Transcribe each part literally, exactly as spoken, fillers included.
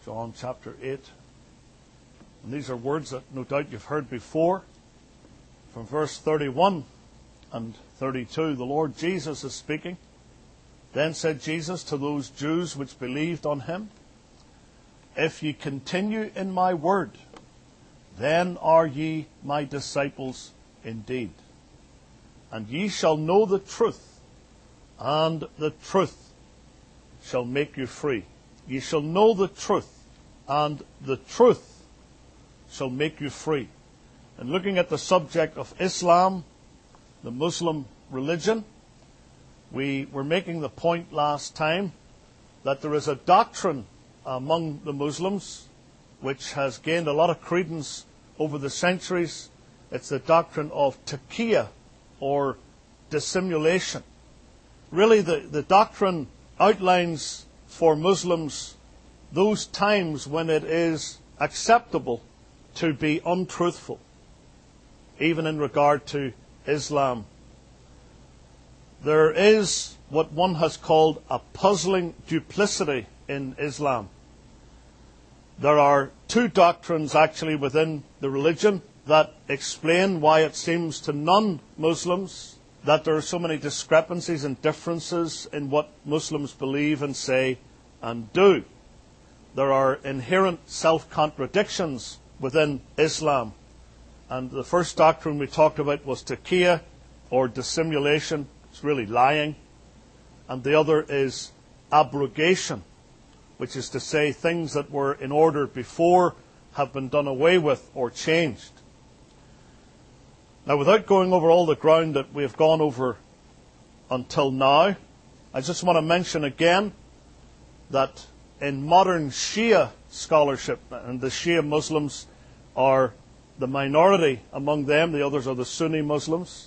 John chapter eight. And these are words that no doubt you've heard before. From verse thirty-one and thirty-two, the Lord Jesus is speaking. Then said Jesus to those Jews which believed on him, If ye continue in my word, then are ye my disciples indeed. And ye shall know the truth, and the truth shall make you free. Ye shall know the truth, and the truth shall make you free. And looking at the subject of Islam, the Muslim religion, we were making the point last time that there is a doctrine among the Muslims which has gained a lot of credence over the centuries. It's the doctrine of taqiyya, or dissimulation. Really, the, the doctrine outlines for Muslims those times when it is acceptable to be untruthful, even in regard to Islam. There is what one has called a puzzling duplicity in Islam. There are two doctrines actually within the religion that explain why it seems to non-Muslims that there are so many discrepancies and differences in what Muslims believe and say and do. There are inherent self-contradictions within Islam. And the first doctrine we talked about was taqiyya, or dissimulation. It's really lying. And the other is abrogation, which is to say things that were in order before have been done away with or changed. Now, without going over all the ground that we have gone over until now, I just want to mention again that in modern Shia scholarship, and the Shia Muslims are the minority among them, the others are the Sunni Muslims.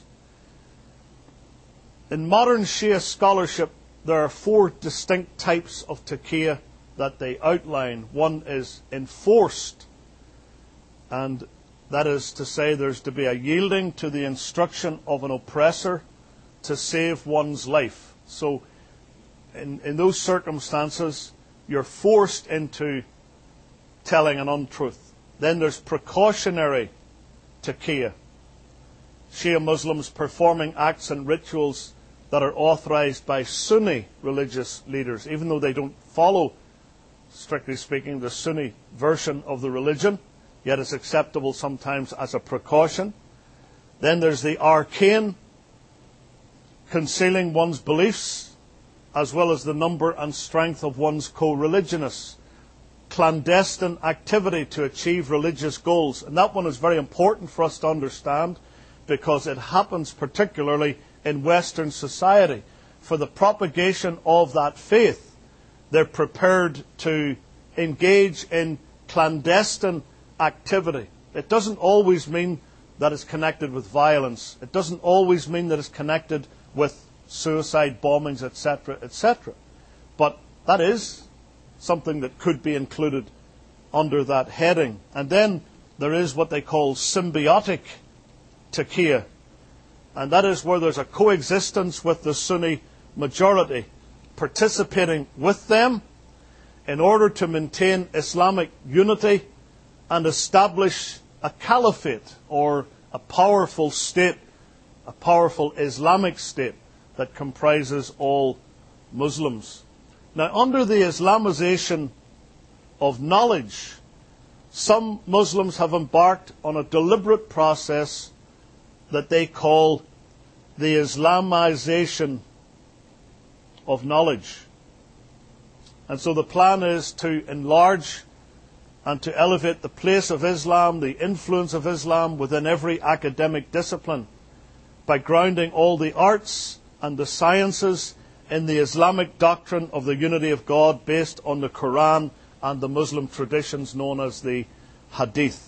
In modern Shia scholarship, there are four distinct types of taqiyya that they outline. One is enforced, and that is to say there's to be a yielding to the instruction of an oppressor to save one's life. So in, in those circumstances, you're forced into telling an untruth. Then there's precautionary taqiyya. Shia Muslims performing acts and rituals that are authorized by Sunni religious leaders, even though they don't follow, strictly speaking, the Sunni version of the religion, yet it's acceptable sometimes as a precaution. Then there's the arcane, concealing one's beliefs, as well as the number and strength of one's co-religionists. Clandestine activity to achieve religious goals. And that one is very important for us to understand, because it happens particularly in Western society. For the propagation of that faith, they're prepared to engage in clandestine activity. It doesn't always mean that it's connected with violence. It doesn't always mean that it's connected with suicide bombings, et cetera, et cetera. But that is something that could be included under that heading. And then there is what they call symbiotic taqiyya. And that is where there's a coexistence with the Sunni majority, participating with them in order to maintain Islamic unity and establish a caliphate, or a powerful state, a powerful Islamic state that comprises all Muslims. Now, under the Islamization of knowledge, some Muslims have embarked on a deliberate process that they call the Islamization of knowledge. And so the plan is to enlarge and to elevate the place of Islam, the influence of Islam within every academic discipline, by grounding all the arts and the sciences in the Islamic doctrine of the unity of God based on the Quran and the Muslim traditions known as the Hadith.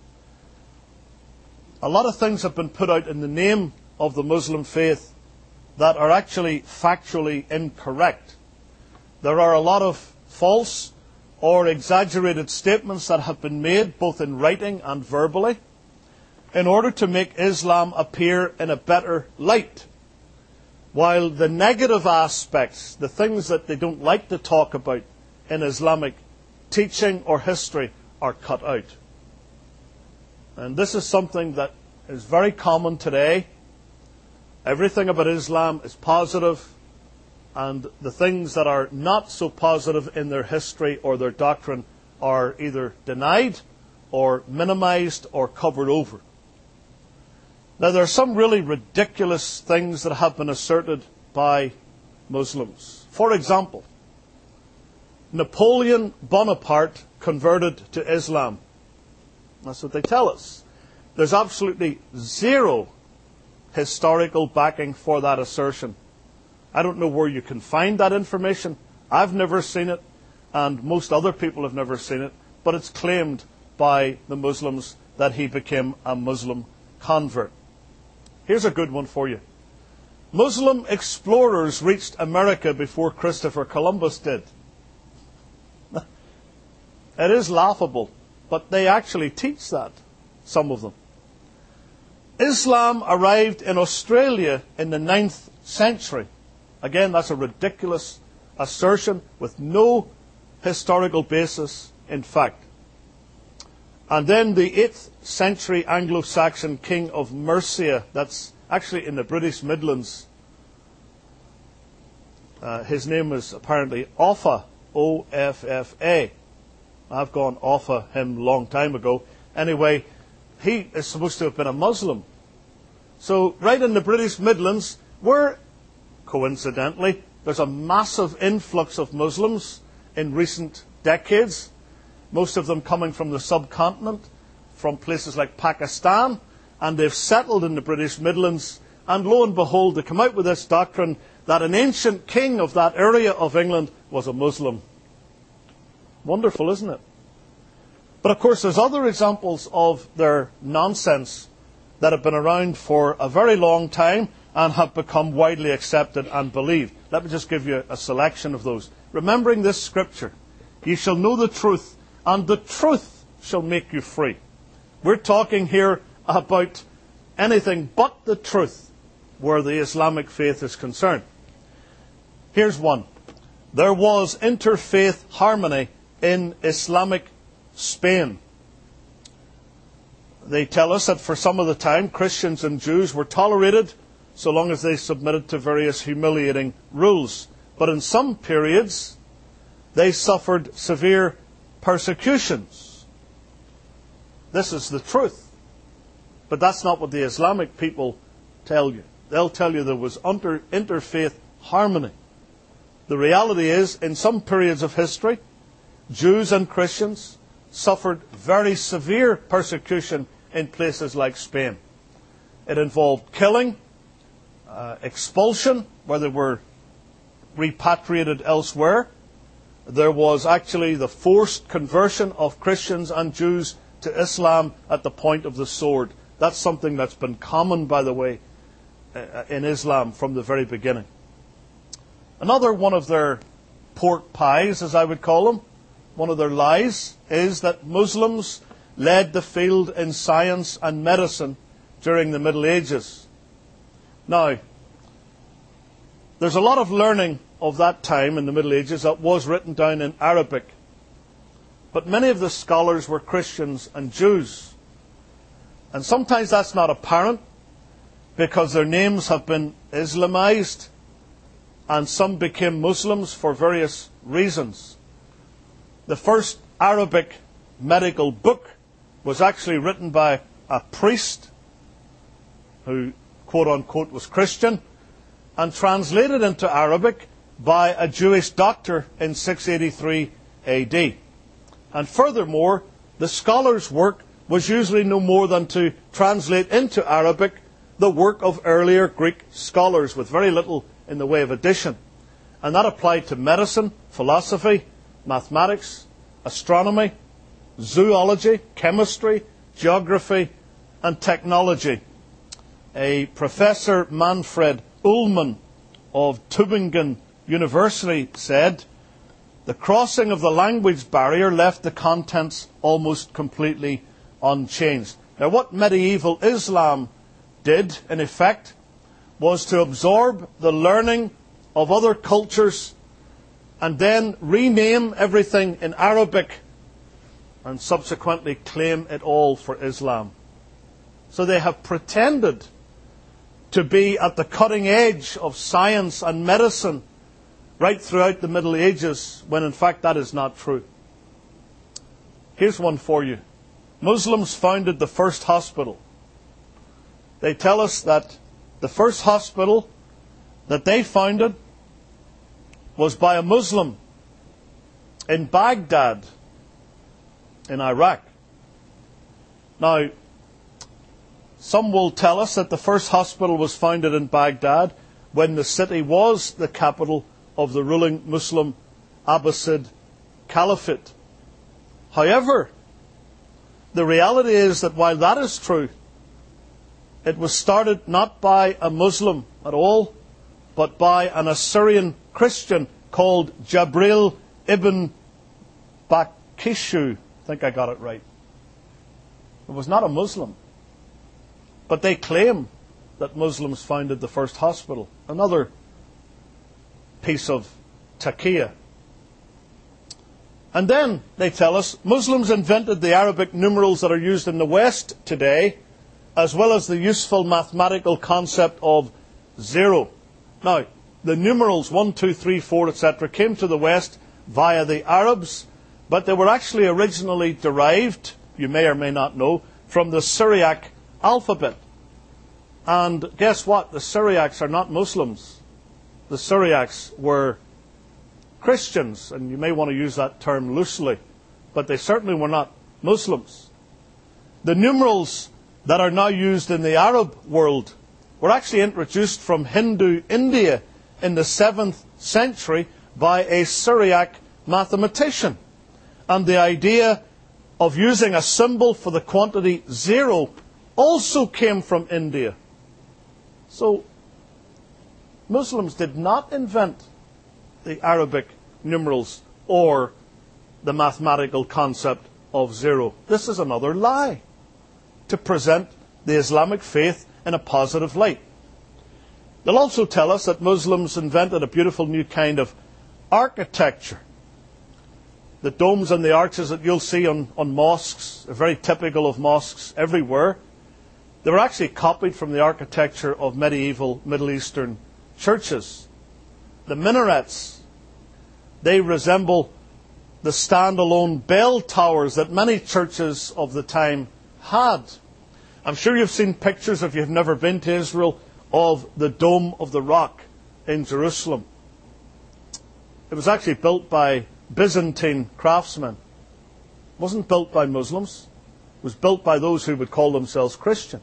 A lot of things have been put out in the name of the Muslim faith that are actually factually incorrect. There are a lot of false or exaggerated statements that have been made both in writing and verbally in order to make Islam appear in a better light. While the negative aspects, the things that they don't like to talk about in Islamic teaching, or history are cut out. And this is something that is very common today. Everything about Islam is positive, and the things that are not so positive in their history or their doctrine are either denied or minimized or covered over. Now, there are some really ridiculous things that have been asserted by Muslims. For example, Napoleon Bonaparte converted to Islam. That's what they tell us. There's absolutely zero historical backing for that assertion. I don't know where you can find that information. I've never seen it, and most other people have never seen it, but it's claimed by the Muslims that he became a Muslim convert. Here's a good one for you. Muslim explorers reached America before Christopher Columbus did. It is laughable, but they actually teach that, some of them. Islam arrived in Australia in the ninth century. Again, that's a ridiculous assertion with no historical basis in fact. And then the eighth century Anglo-Saxon king of Mercia, that's actually in the British Midlands. Uh, his name was apparently Offa, O F F A. I've gone Offa him a long time ago. Anyway, he is supposed to have been a Muslim. So right in the British Midlands, where, coincidentally, there's a massive influx of Muslims in recent decades, most of them coming from the subcontinent, from places like Pakistan, and they've settled in the British Midlands, and lo and behold, they come out with this doctrine that an ancient king of that area of England was a Muslim. Wonderful, isn't it? But of course, there's other examples of their nonsense that have been around for a very long time and have become widely accepted and believed. Let me just give you a selection of those. Remembering this scripture, ye shall know the truth, and the truth shall make you free. We're talking here about anything but the truth where the Islamic faith is concerned. Here's one. There was interfaith harmony in Islamic Spain. They tell us that for some of the time, Christians and Jews were tolerated so long as they submitted to various humiliating rules. But in some periods, they suffered severe persecutions. This is the truth. But that's not what the Islamic people tell you. They'll tell you there was inter- interfaith harmony. The reality is, in some periods of history, Jews and Christians suffered very severe persecution in places like Spain. It involved killing, uh, expulsion, where they were repatriated elsewhere. There was actually the forced conversion of Christians and Jews to Islam at the point of the sword. That's something that's been common, by the way, uh, in Islam from the very beginning. Another one of their pork pies, as I would call them, one of their lies, is that Muslims led the field in science and medicine during the Middle Ages. Now, there's a lot of learning of that time in the Middle Ages that was written down in Arabic. But many of the scholars were Christians and Jews. And sometimes that's not apparent because their names have been Islamized and some became Muslims for various reasons. The first Arabic medical book was actually written by a priest who, quote-unquote, was Christian, and translated into Arabic by a Jewish doctor in six eighty-three A D. And furthermore, the scholar's work was usually no more than to translate into Arabic the work of earlier Greek scholars with very little in the way of addition. And that applied to medicine, philosophy, mathematics, astronomy, zoology, chemistry, geography, and technology. A Professor Manfred Ullmann of Tübingen University said, the crossing of the language barrier left the contents almost completely unchanged. Now, what medieval Islam did, in effect, was to absorb the learning of other cultures and then rename everything in Arabic and subsequently claim it all for Islam. So they have pretended to be at the cutting edge of science and medicine right throughout the Middle Ages, when in fact that is not true. Here's one for you. Muslims founded the first hospital. They tell us that the first hospital that they founded was by a Muslim in Baghdad, in Iraq. Now, some will tell us that the first hospital was founded in Baghdad when the city was the capital of the ruling Muslim Abbasid Caliphate. However, the reality is that while that is true, it was started not by a Muslim at all, but by an Assyrian Christian called Jabril ibn Bakishu. I think I got it right. It was not a Muslim. But they claim that Muslims founded the first hospital. Another piece of taqiyya. And then, they tell us, Muslims invented the Arabic numerals that are used in the West today, as well as the useful mathematical concept of zero. Now, the numerals one, two, three, four, et cetera came to the West via the Arabs, but they were actually originally derived, you may or may not know, from the Syriac alphabet. And guess what? The Syriacs are not Muslims. The Syriacs were Christians, and you may want to use that term loosely, but they certainly were not Muslims. The numerals that are now used in the Arab world were actually introduced from Hindu India in the seventh century by a Syriac mathematician. And the idea of using a symbol for the quantity zero also came from India. So, Muslims did not invent the Arabic numerals or the mathematical concept of zero. This is another lie to present the Islamic faith in a positive light. They'll also tell us that Muslims invented a beautiful new kind of architecture. The domes and the arches that you'll see on, on mosques are very typical of mosques everywhere. They were actually copied from the architecture of medieval Middle Eastern churches. The minarets, they resemble the standalone bell towers that many churches of the time had. I'm sure you've seen pictures, if you've never been to Israel, of the Dome of the Rock in Jerusalem. It was actually built by Byzantine craftsmen. It wasn't built by Muslims. It was built by those who would call themselves Christian.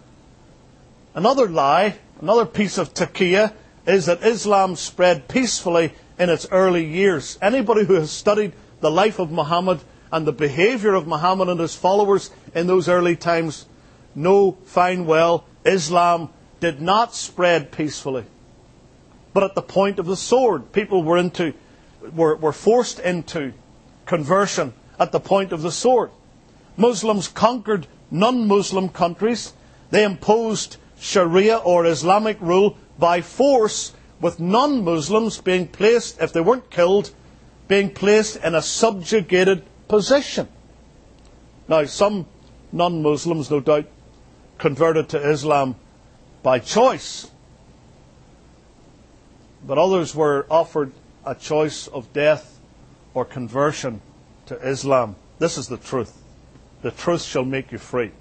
Another lie, another piece of taqiyya, is that Islam spread peacefully in its early years. Anybody who has studied the life of Muhammad and the behavior of Muhammad and his followers in those early times know fine well Islam did not spread peacefully. But at the point of the sword, people were into were, were forced into conversion at the point of the sword. Muslims conquered non-Muslim countries. They imposed Sharia or Islamic rule by force, with non-Muslims being placed, if they weren't killed, being placed in a subjugated position. Now, some non-Muslims, no doubt, converted to Islam by choice, but others were offered a choice of death or conversion to Islam. This is the truth. The truth shall make you free.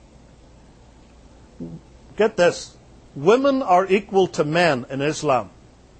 Get this. Women are equal to men in Islam.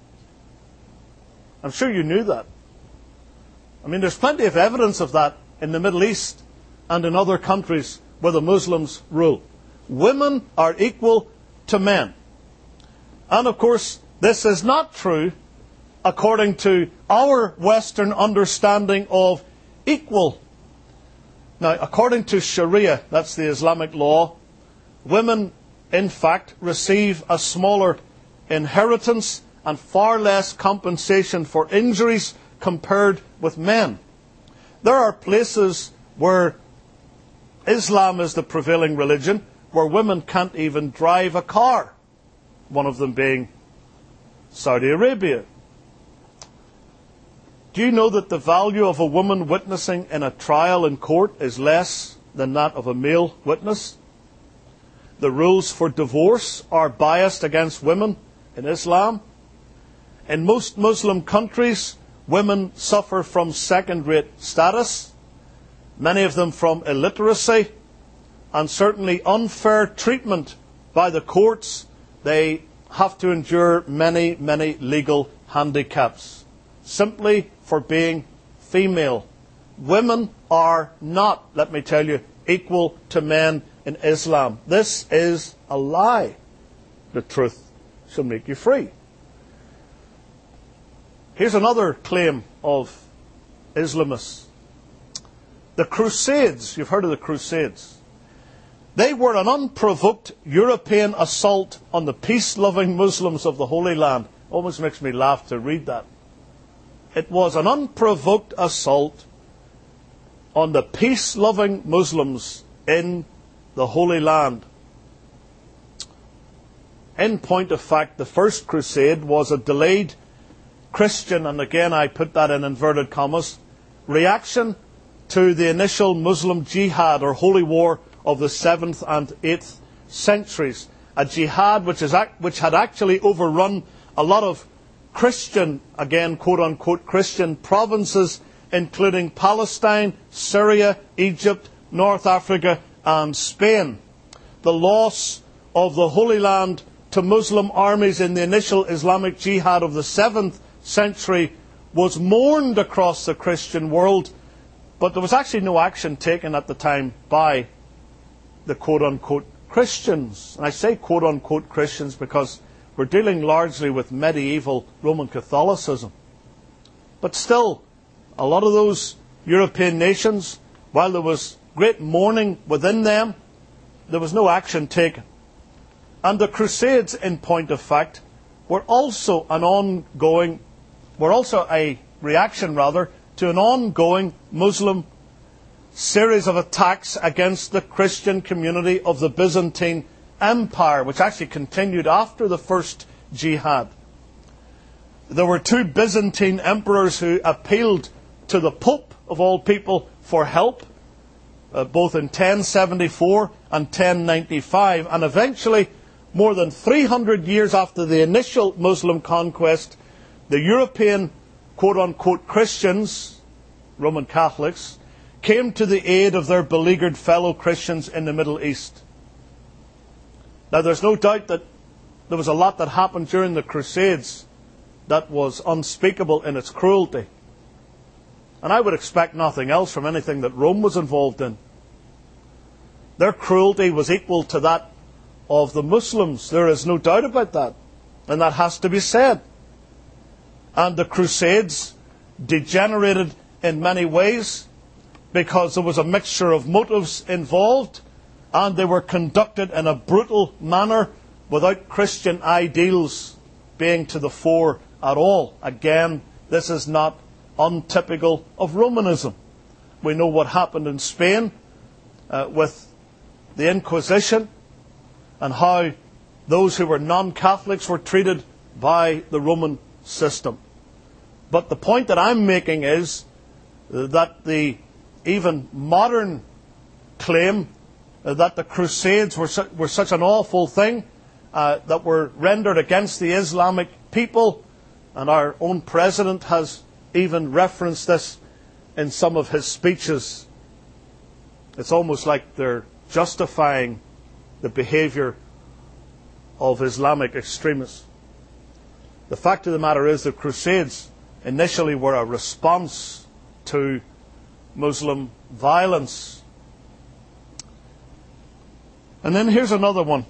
I'm sure you knew that. I mean, there's plenty of evidence of that in the Middle East and in other countries where the Muslims rule. Women are equal to men. And of course, this is not true according to our Western understanding of equal. Now, according to Sharia, that's the Islamic law, women, in fact, receive a smaller inheritance and far less compensation for injuries compared with men. There are places where Islam is the prevailing religion where women can't even drive a car, one of them being Saudi Arabia. Do you know that the value of a woman witnessing in a trial in court is less than that of a male witness? The rules for divorce are biased against women in Islam. In most Muslim countries, women suffer from second-rate status, many of them from illiteracy, and certainly unfair treatment by the courts. They have to endure many, many legal handicaps simply for being female. Women are not, let me tell you, equal to men in Islam. This is a lie. The truth shall make you free. Here's another claim of Islamists. The Crusades, you've heard of the Crusades. They were an unprovoked European assault on the peace-loving Muslims of the Holy Land. Almost makes me laugh to read that. It was an unprovoked assault on the peace-loving Muslims in the Holy Land. In point of fact, the First Crusade was a delayed Christian, and again I put that in inverted commas, reaction to the initial Muslim jihad or holy war of the seventh and eighth centuries. A jihad which, is, which had actually overrun a lot of Christian, again quote-unquote Christian provinces, including Palestine, Syria, Egypt, North Africa and Spain. The loss of the Holy Land to Muslim armies in the initial Islamic jihad of the seventh century was mourned across the Christian world, but there was actually no action taken at the time by the quote-unquote Christians. And I say quote-unquote Christians because we're dealing largely with medieval Roman Catholicism. But still, a lot of those European nations, while there was great mourning within them, there was no action taken. And the Crusades, in point of fact, were also an ongoing, were also a reaction, rather, to an ongoing Muslim series of attacks against the Christian community of the Byzantine Empire, which actually continued after the first jihad. There were two Byzantine emperors who appealed to the Pope, of all people, for help, uh, both in ten seventy-four and ten ninety-five, and eventually, more than three hundred years after the initial Muslim conquest, the European quote-unquote Christians, Roman Catholics, came to the aid of their beleaguered fellow Christians in the Middle East. Now, there's no doubt that there was a lot that happened during the Crusades that was unspeakable in its cruelty. And I would expect nothing else from anything that Rome was involved in. Their cruelty was equal to that of the Muslims. There is no doubt about that. And that has to be said. And the Crusades degenerated in many ways because there was a mixture of motives involved, and they were conducted in a brutal manner without Christian ideals being to the fore at all. Again, this is not untypical of Romanism. We know what happened in Spain uh, with the Inquisition and how those who were non-Catholics were treated by the Roman system. But the point that I'm making is that the even modern claim that the Crusades were, su- were such an awful thing uh, that were rendered against the Islamic people, and our own president has even referenced this in some of his speeches. It's almost like they're justifying the behaviour of Islamic extremists. The fact of the matter is the Crusades initially were a response to Muslim violence. And then here's another one.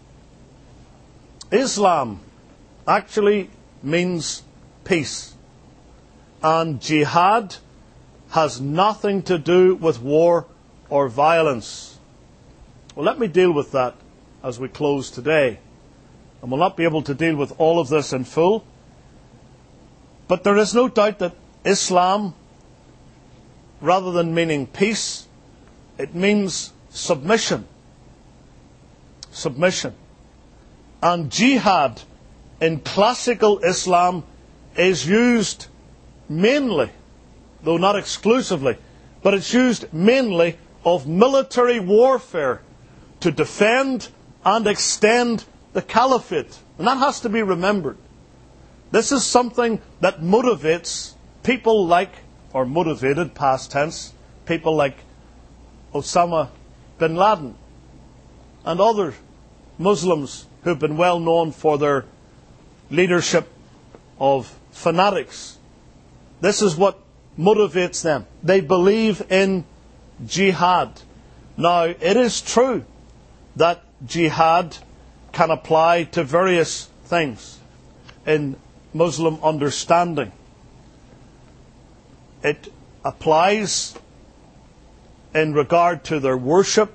Islam actually means peace. And jihad has nothing to do with war or violence. Well, let me deal with that as we close today. And we'll not be able to deal with all of this in full. But there is no doubt that Islam, rather than meaning peace, it means submission. Submission. And jihad in classical Islam is used mainly, though not exclusively, but it's used mainly of military warfare to defend and extend the caliphate. And that has to be remembered. This is something that motivates people like, or motivated, past tense, people like Osama bin Laden and other Muslims who've been well known for their leadership of fanatics. This is what motivates them. They believe in jihad. Now, it is true that jihad can apply to various things in Muslim understanding. It applies in regard to their worship.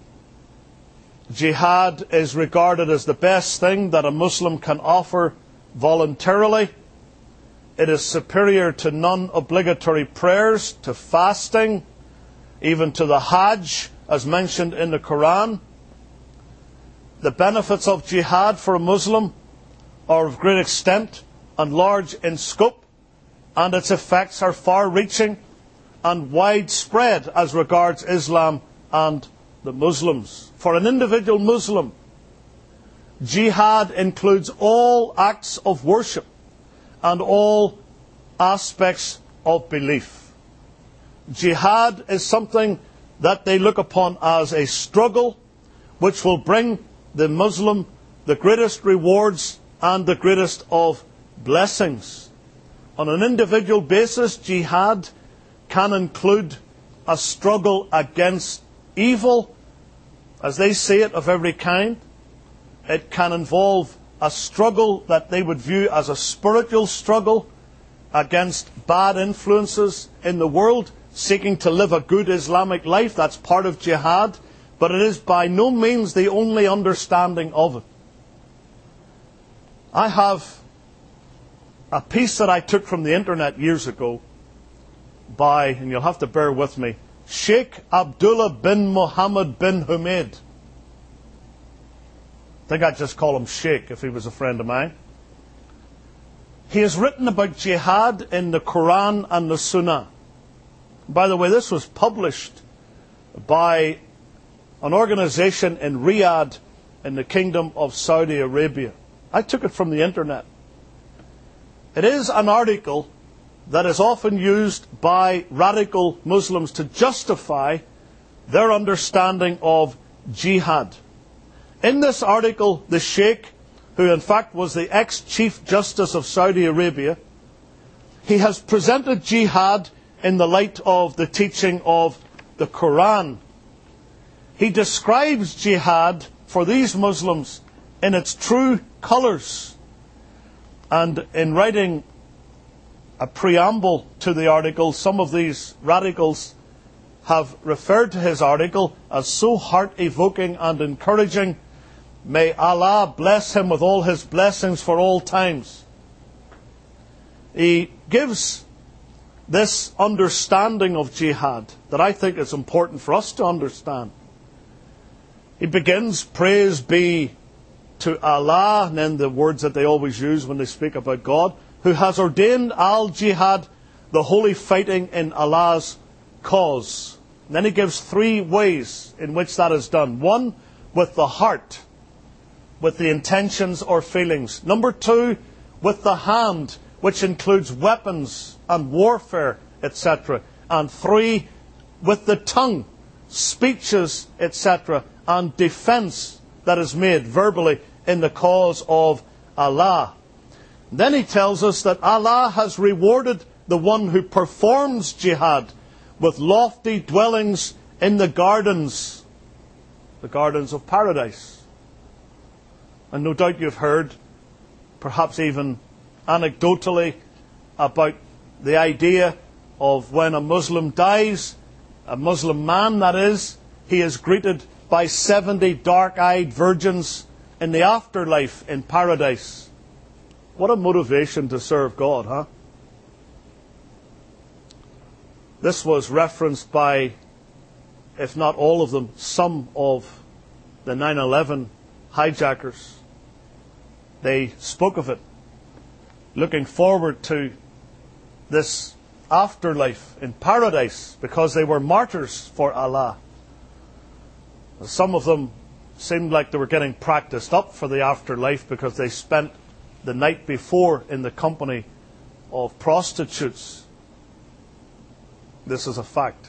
Jihad is regarded as the best thing that a Muslim can offer voluntarily. It is superior to non-obligatory prayers, to fasting, even to the Hajj, as mentioned in the Quran. The benefits of jihad for a Muslim are of great extent and large in scope, and its effects are far-reaching and widespread as regards Islam and the Muslims. For an individual Muslim, jihad includes all acts of worship and all aspects of belief. Jihad is something that they look upon as a struggle which will bring the Muslim the greatest rewards and the greatest of blessings. On an individual basis, jihad can include a struggle against evil, as they see it, of every kind. It can involve a struggle that they would view as a spiritual struggle against bad influences in the world, seeking to live a good Islamic life. That's part of jihad, but it is by no means the only understanding of it. I have a piece that I took from the internet years ago by, and you'll have to bear with me, Sheikh Abdullah bin Mohammed bin Humaid. I think I'd just call him Sheikh if he was a friend of mine. He has written about jihad in the Quran and the Sunnah. By the way, this was published by an organization in Riyadh in the Kingdom of Saudi Arabia. I took it from the internet. It is an article that is often used by radical Muslims to justify their understanding of jihad. In this article, the Sheikh, who in fact was the ex-Chief Justice of Saudi Arabia, he has presented jihad in the light of the teaching of the Quran. He describes jihad for these Muslims in its true colours. And in writing a preamble to the article, some of these radicals have referred to his article as so heart-evoking and encouraging. May Allah bless him with all his blessings for all times. He gives this understanding of jihad that I think is important for us to understand. He begins, praise be to Allah, and then the words that they always use when they speak about God, who has ordained al-jihad, the holy fighting in Allah's cause. And then he gives three ways in which that is done. One, with the heart, with the intentions or feelings. Number two, with the hand, which includes weapons and warfare, et cetera. And three, with the tongue, speeches, et cetera, and defense that is made verbally in the cause of Allah. Then he tells us that Allah has rewarded the one who performs jihad with lofty dwellings in the gardens, the gardens of paradise. And no doubt you've heard, perhaps even anecdotally, about the idea of when a Muslim dies, a Muslim man that is, he is greeted by seventy dark-eyed virgins in the afterlife in paradise. What a motivation to serve God, huh? This was referenced by, if not all of them, some of the nine eleven hijackers. They spoke of it, looking forward to this afterlife in paradise because they were martyrs for Allah. Some of them seemed like they were getting practiced up for the afterlife because they spent the night before in the company of prostitutes. This is a fact.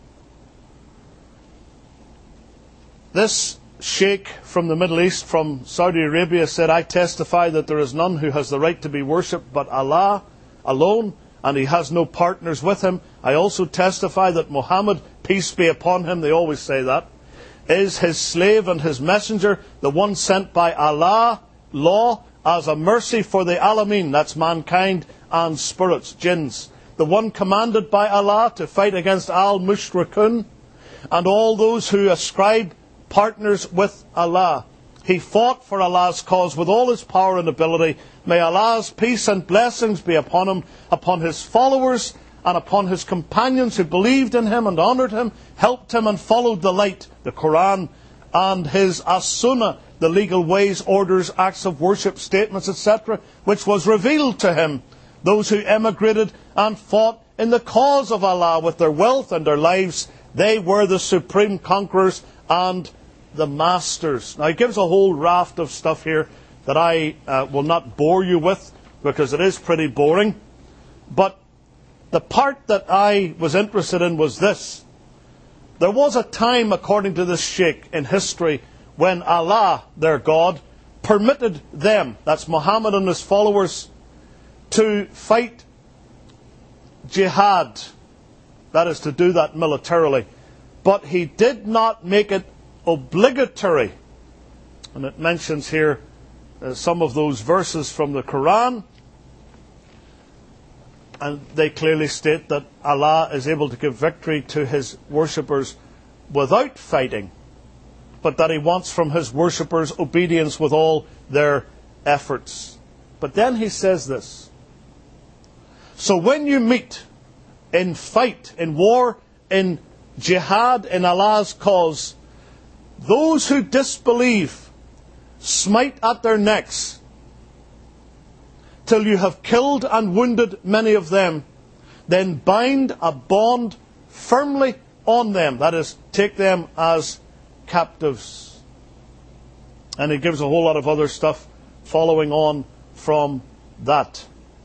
This sheikh from the Middle East, from Saudi Arabia, said, "I testify that there is none who has the right to be worshipped but Allah alone, and he has no partners with him. I also testify that Muhammad, peace be upon him," they always say that, "is his slave and his messenger, the one sent by Allah, law, as a mercy for the Alameen," that's mankind and spirits, jinns, "the one commanded by Allah to fight against al-mushrikun and all those who ascribe partners with Allah. He fought for Allah's cause with all his power and ability. May Allah's peace and blessings be upon him, upon his followers, and upon his companions who believed in him and honoured him, helped him and followed the light, the Quran, and his as-sunnah, the legal ways, orders, acts of worship, statements, et cetera, which was revealed to him. Those who emigrated and fought in the cause of Allah with their wealth and their lives, they were the supreme conquerors and the masters." Now he gives a whole raft of stuff here that I uh, will not bore you with because it is pretty boring. But the part that I was interested in was this. There was a time, according to this sheikh, in history when Allah, their God, permitted them, that's Muhammad and his followers, to fight jihad. That is, to do that militarily. But he did not make it obligatory. And it mentions here uh, some of those verses from the Quran. And they clearly state that Allah is able to give victory to his worshippers without fighting, but that he wants from his worshippers obedience with all their efforts. But then he says this: "So when you meet in fight, in war, in jihad, in Allah's cause, those who disbelieve, smite at their necks till you have killed and wounded many of them. Then bind a bond firmly on them," that is, take them as captives. And he gives a whole lot of other stuff following on from that.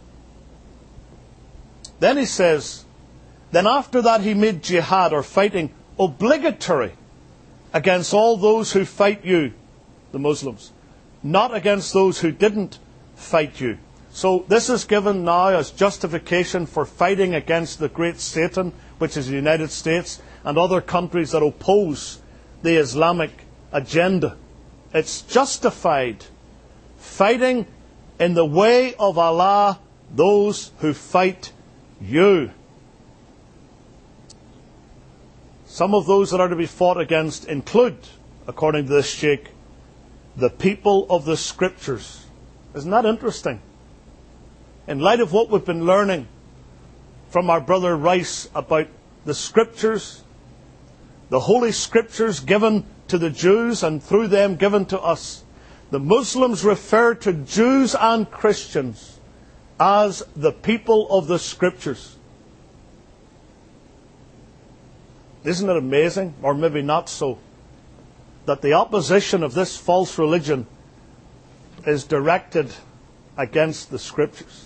Then he says, then after that he made jihad, or fighting, obligatory against all those who fight you, the Muslims, not against those who didn't fight you. So this is given now as justification for fighting against the great Satan, which is the United States, and other countries that oppose the Islamic agenda. It's justified fighting in the way of Allah those who fight you. Some of those that are to be fought against include, according to this sheikh, the people of the Scriptures. Isn't that interesting? In light of what we've been learning from our brother Rice about the Scriptures, the Holy Scriptures given to the Jews and through them given to us, the Muslims refer to Jews and Christians as the people of the Scriptures. Isn't it amazing, or maybe not so, that the opposition of this false religion is directed against the Scriptures?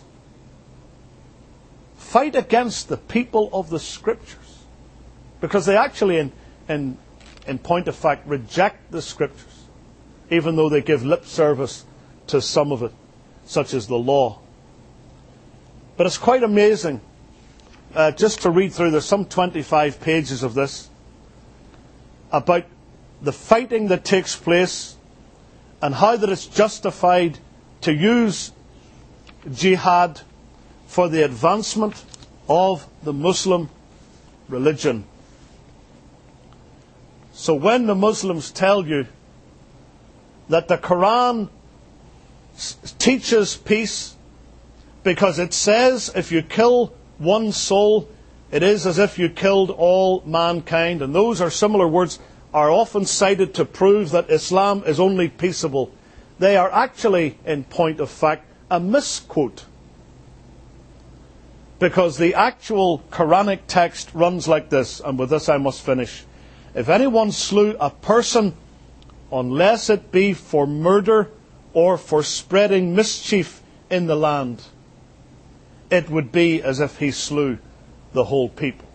Fight against the people of the Scriptures, because they actually, in, in, in point of fact, reject the Scriptures, even though they give lip service to some of it, such as the law. But it's quite amazing. Uh, just to read through, there's some twenty-five pages of this about the fighting that takes place and how that it's justified to use jihad for the advancement of the Muslim religion. So when the Muslims tell you that the Quran s- teaches peace because it says if you kill one soul, it is as if you killed all mankind, and those are similar words are often cited to prove that Islam is only peaceable, they are actually, in point of fact, a misquote. Because the actual Quranic text runs like this, and with this I must finish. If anyone slew a person, unless it be for murder or for spreading mischief in the land, it would be as if he slew the whole people.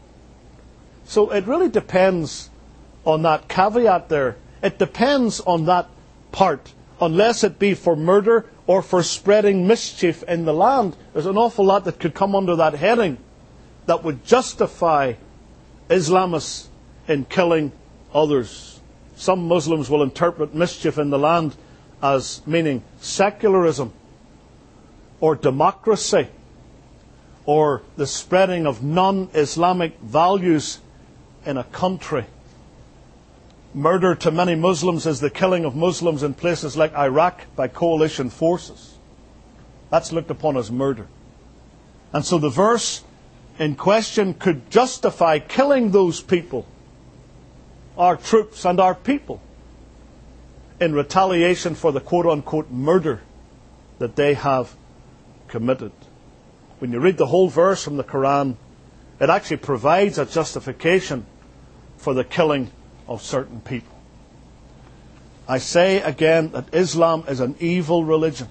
So it really depends on that caveat there. It depends on that part. Unless it be for murder or for spreading mischief in the land. There's an awful lot that could come under that heading that would justify Islamists in killing others. Some Muslims will interpret mischief in the land as meaning secularism or democracy or the spreading of non-Islamic values in a country. Murder to many Muslims is the killing of Muslims in places like Iraq by coalition forces. That's looked upon as murder. And so the verse in question could justify killing those people, our troops and our people, in retaliation for the quote-unquote murder that they have committed. When you read the whole verse from the Quran, it actually provides a justification for the killing of certain people. I say again that Islam is an evil religion.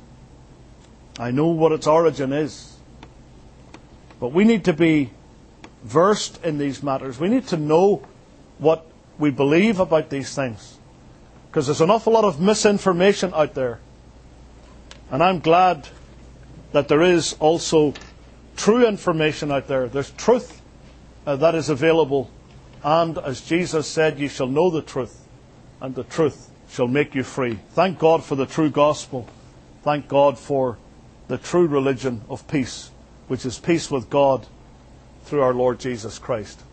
I know what its origin is. But we need to be versed in these matters. We need to know what we believe about these things. Because there's an awful lot of misinformation out there. And I'm glad that there is also true information out there. There's truth uh, that is available. And as Jesus said, ye shall know the truth, and the truth shall make you free. Thank God for the true gospel. Thank God for the true religion of peace, which is peace with God through our Lord Jesus Christ.